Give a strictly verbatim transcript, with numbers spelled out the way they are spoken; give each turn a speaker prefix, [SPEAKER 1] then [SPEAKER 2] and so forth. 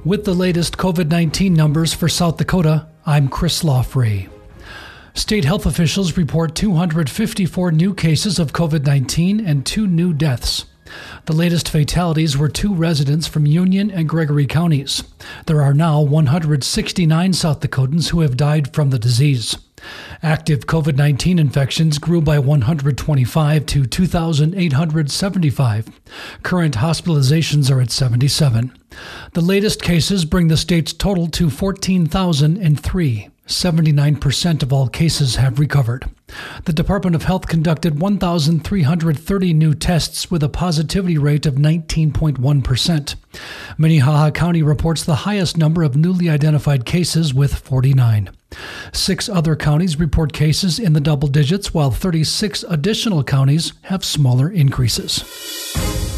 [SPEAKER 1] With the latest COVID nineteen numbers for South Dakota, I'm Chris Lawfrey. State health officials report two hundred fifty-four new cases of COVID nineteen and two new deaths. The latest fatalities were two residents from Union and Gregory counties. There are now one hundred sixty-nine South Dakotans who have died from the disease. Active COVID nineteen infections grew by one hundred twenty-five to two thousand eight hundred seventy-five. Current hospitalizations are at seventy-seven. The latest cases bring the state's total to fourteen thousand three. seventy-nine percent of all cases have recovered. The Department of Health conducted one thousand three hundred thirty new tests with a positivity rate of nineteen point one percent. Minnehaha County reports the highest number of newly identified cases with forty-nine. Six other counties report cases in the double digits, while thirty-six additional counties have smaller increases.